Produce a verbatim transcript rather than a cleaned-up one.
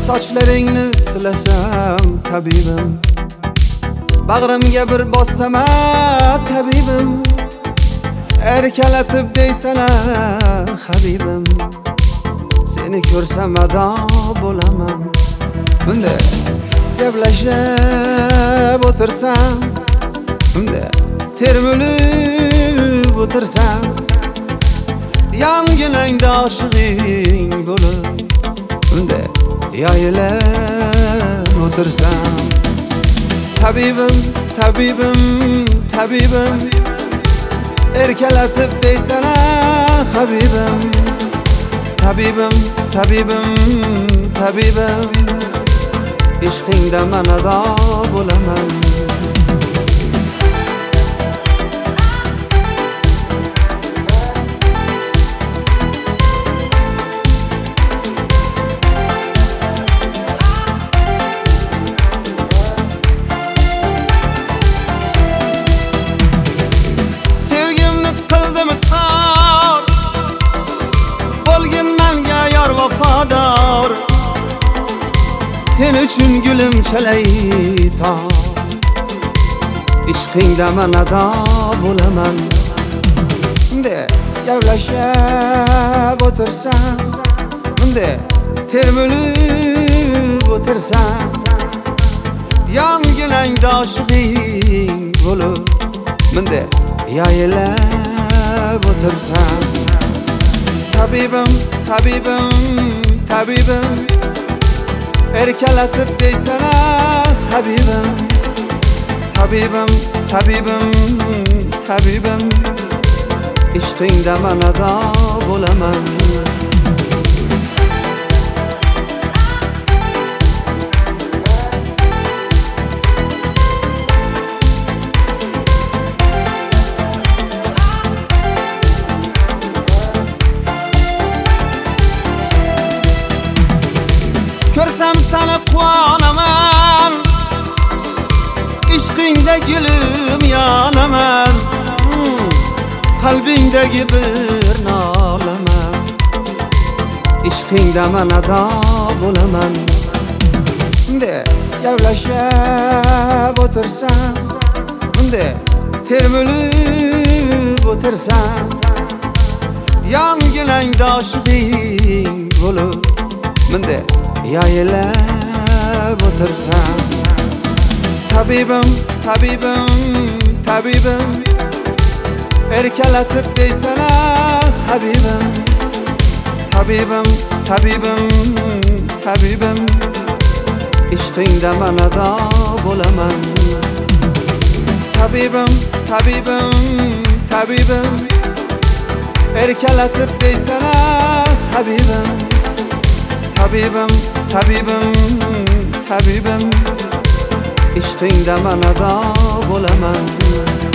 Sochlaringni silasam tabibim, bag'rimga bir bossam tabibim, erkalatib deysana habibim, seni ko'rsam ado bo'laman. Bunda gaplashib o'tirsam, bunda termilib o'tirsam, yonginangda oshig'ing bo'lib, bunda yoyilib o'tirsam. Tabibim, tabibim, tabibim, erkalatib deysana habibim, tabibim, tabibim, tabibim, ishqingda man ado bo'laman. Sen uchun gulim chalay tor, ishqingda man ado bo'laman. Bunda gaplashib o'tirsam, bunda termilib o'tirsam, yonginangda oshig'ing bo'lib, bunda yoyilib o'tirsam. Tabibim, tabibim, tabibim, erkalatib deysana habibim, tabibim, tabibim, tabibim, ishqingda man ado bo'laman. Ko'rsam seni quvonaman, ishqingda gulim yonaman, qalbingdagi bir nolaman, ishqingda man ado bo'laman. Bunda gaplashib o'tirsam, bunda termilib o'tirsam, yonginangda oshig'ing bo'lib, bunda yoyilib o'tirsam. Tabibim, tabibim, tabibim, erkalatib deysana habibim, tabibim, tabibim, tabibim, ishqingda man ado bo'laman. Tabibim, tabibim, tabibim, erkalatib deysana habibim, tabibim, tabibim, tabibim, ishqingda man ado bo'laman.